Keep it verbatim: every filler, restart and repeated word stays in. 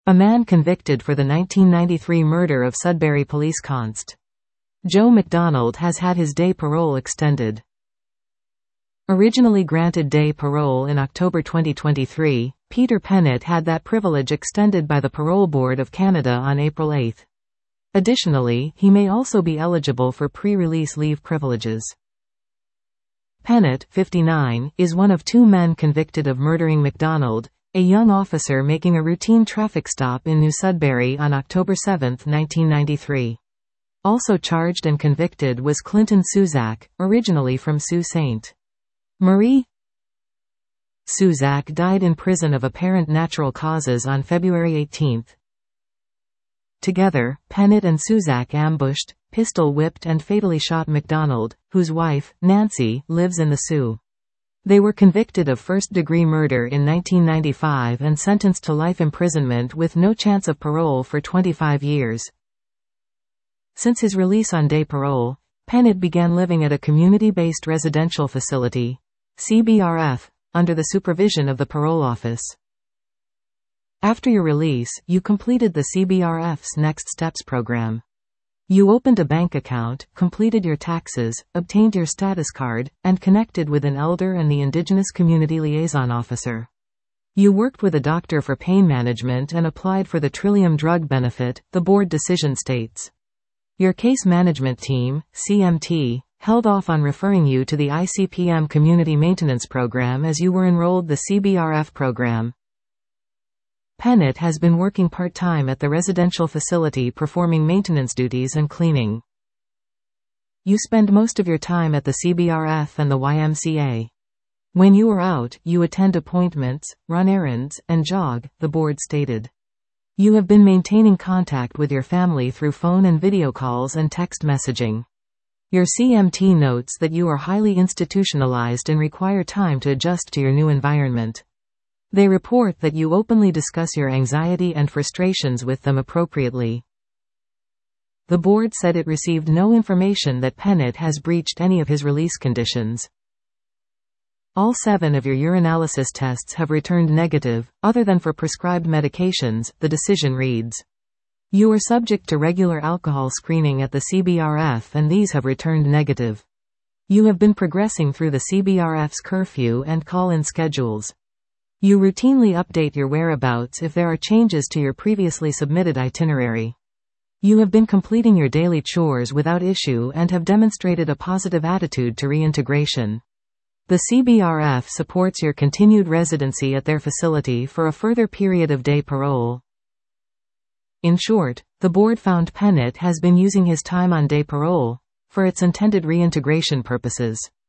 A man convicted for the nineteen ninety-three murder of Sudbury Police Const. Joe McDonald has had his day parole extended. Originally granted day parole in October twenty twenty-three, Peter Pennant had that privilege extended by the Parole Board of Canada on April eighth. Additionally, he may also be eligible for pre-release leave privileges. Pennant, fifty-nine, is one of two men convicted of murdering McDonald, a young officer making a routine traffic stop in New Sudbury on October seventh, nineteen ninety-three. Also charged and convicted was Clinton Suzak, originally from Sault Ste. Marie. Suzak died in prison of apparent natural causes on February eighteenth. Together, Pennant and Suzak ambushed, pistol-whipped and fatally shot McDonald, whose wife, Nancy, lives in the Sault. They were convicted of first-degree murder in nineteen ninety-five and sentenced to life imprisonment with no chance of parole for twenty-five years. Since his release on day parole, Pennant began living at a community-based residential facility, C B R F, under the supervision of the parole office. After your release, you completed the C B R F's Next Steps program. You opened a bank account, completed your taxes, obtained your status card, and connected with an elder and the Indigenous Community Liaison Officer. You worked with a doctor for pain management and applied for the Trillium drug benefit, the board decision states. Your case management team, C M T, held off on referring you to the I C P M Community Maintenance Program as you were enrolled the C B R F program. Pennant has been working part-time at the residential facility performing maintenance duties and cleaning. You spend most of your time at the C B R F and the Y M C A. When you are out, you attend appointments, run errands, and jog, the board stated. You have been maintaining contact with your family through phone and video calls and text messaging. Your C M T notes that you are highly institutionalized and require time to adjust to your new environment. They report that you openly discuss your anxiety and frustrations with them appropriately. The board said it received no information that Pennant has breached any of his release conditions. All seven of your urinalysis tests have returned negative, other than for prescribed medications, the decision reads. You are subject to regular alcohol screening at the C B R F and these have returned negative. You have been progressing through the C B R F's curfew and call-in schedules. You routinely update your whereabouts if there are changes to your previously submitted itinerary. You have been completing your daily chores without issue and have demonstrated a positive attitude to reintegration. The C B R F supports your continued residency at their facility for a further period of day parole. In short, the board found Pennant has been using his time on day parole for its intended reintegration purposes.